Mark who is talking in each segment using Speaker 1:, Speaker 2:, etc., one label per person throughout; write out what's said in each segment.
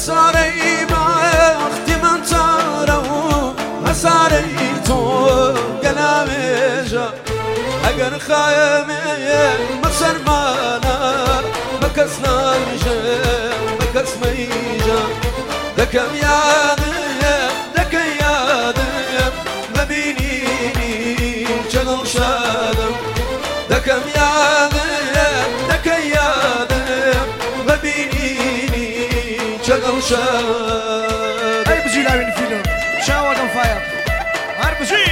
Speaker 1: هساري باختي من تارو هساري تو قلاميجا اگر خايمي مسرمانا مكسنا الجيم مكس ميجا دكم يادم دك يادم مبينيني جنو شادم دكم يادم دك يادم مبينيني جنو شادم
Speaker 2: هاي بجي لاوين فيلم شاوة كم فاير هاي بجي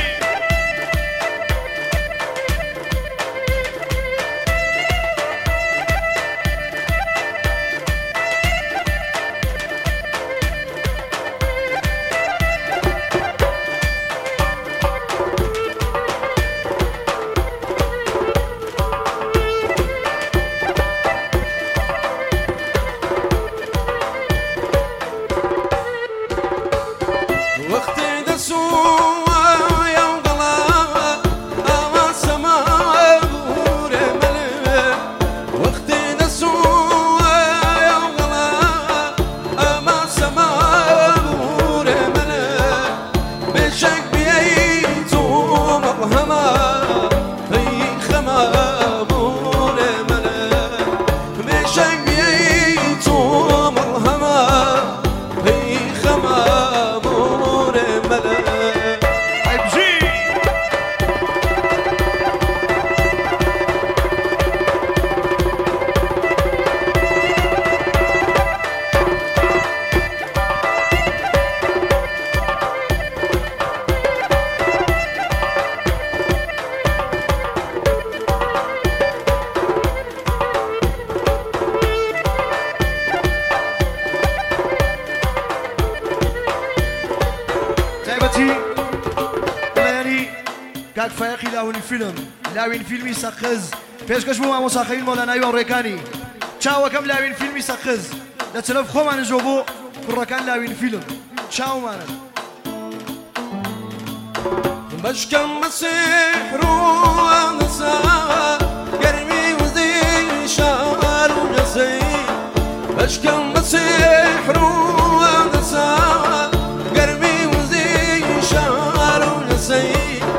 Speaker 2: كاك فايقي لاوين فيلم لاوين فيلمي سقز پێشکەش بوومە مۆساخەوین مۆلاناوی هاوڕێکانی چاوەکەم لاوین فیلمی سەقز لە چلەف خۆمانەژۆ بۆ کوڕەکان لاوین فیلم چاومانە
Speaker 1: بشكم مسيحر ونسى قلبي وزي شعر وجسي بشكم مسيحر ونسى قلبي وزي شعر وجسي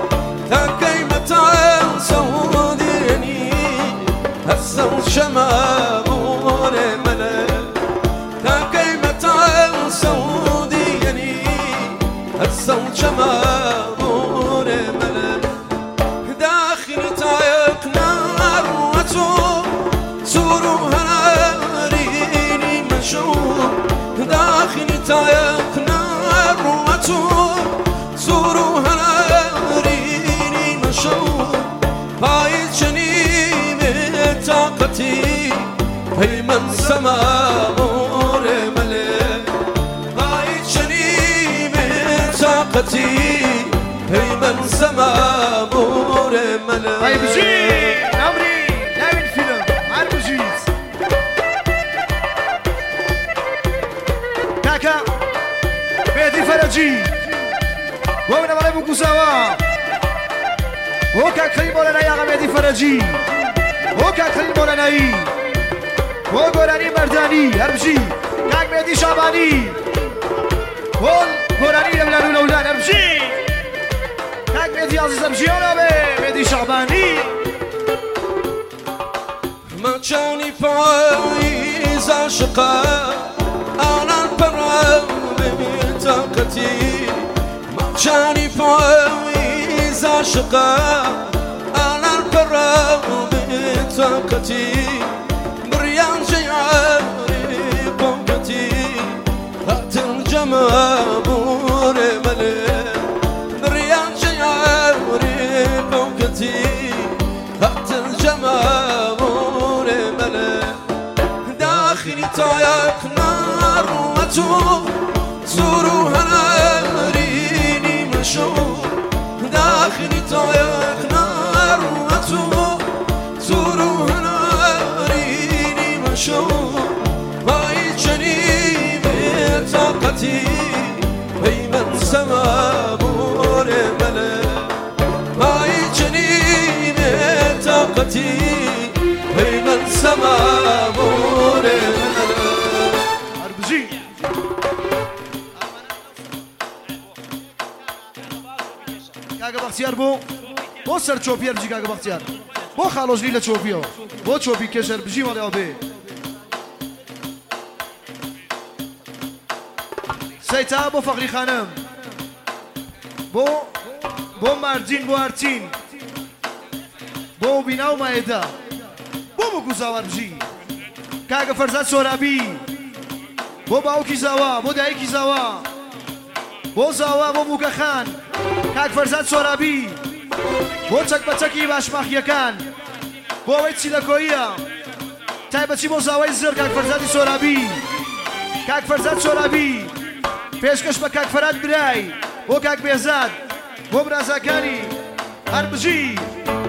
Speaker 1: الصوت شمامور ملك تاكيمة سعوديني الصوت شمامور ملك داخل تعيق نار سوروها ناريني مشهور داخل تعيق نار سوروها ناريني مشهور بايت طاقتي هي من سماور ملك بايت شنيم طاقتي هي من سماور ملك
Speaker 2: طيب جي نمري لاوين فيلم عارف جيز كاكا بيدي فرجي ومن مريم كوساوا وكاك خيبو لنا يا غميدي فرجي وكاك خليل مولانایی وگورانی مردانی هربجی کاک مهدی شعبانی وگورانی لولان ولولان هربجی کاک مهدی عزیز هربجی اونابه مهدی شعبانی
Speaker 1: ما جاني فايز عشقا أنا البرام من طاقتي ما جاني فايز عشقا أنا البرام طاقتي بريان شعاري قوتي هات الجمابور ملك بريان شعاري قوتي هات الجمابور ملك داخلي طايق نار زوروها ناريني مشهور داخلي طايق نار زوروها ناريني مشهور بايت شنيم طاقتي هي من سمامور ملك بايت شنيم طاقتي هي من سمامور ملك
Speaker 2: هربجي بەختیار بۆ سەر چۆپیە بژی کاکە بەختیار بۆ خاڵۆژنی لە چۆپیەوە بۆ چۆپی کێشەر بژی وەڵێەوە بێ سەیتا بۆ فەقری خانم بۆ مارجین بۆ هەرچین بۆ بینا و مایەدا بۆ بۆ زاوار بژی کاکە فەرزاد سۆرابی بۆ باوکی زاوا بۆ دایکی زاوا بۆ زاوا بۆ بووکە خان کاک فەرزاد سۆرابی بۆ چەک بەچەکی باشماخیەکان بۆ ئەوەی چیلەکۆییە تایبەتی بۆ زاوای زر کاک فەرزادی سۆرابی کاک فەرزاد سۆرابی پێشکەش بە کاک فەراد برای بۆ کاک بێزاد بۆ برازاکانی هەربژی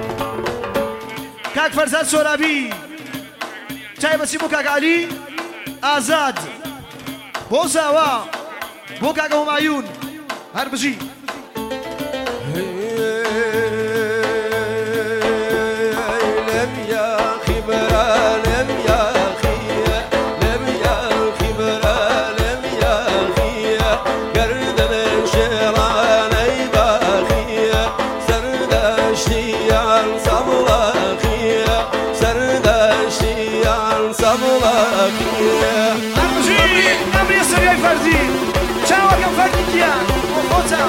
Speaker 2: کاک فەرزاد سۆرابی تایبەتی بۆ کاک عەلی ئازاد بۆ زاوا بۆ کاکە هومایون هەربژی ئەمری سەریای فەرزی چاوەکەم فەرزی گیان بۆ خۆتە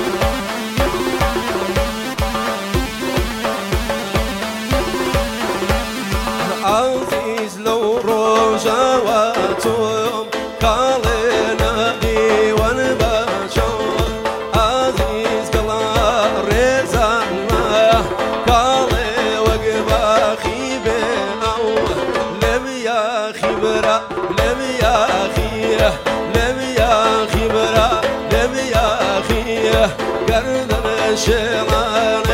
Speaker 1: عزیز لەو ڕۆژەوە تۆم کاڵێنە دیوەن بەچۆم عزیز گەڵا ڕێزانمە کاڵێ وەک باخی بێ ئەو لەم یاخی برا لەم یاخیە لەم یاخی برا لەم یاخیە گەردەنە شێڵانە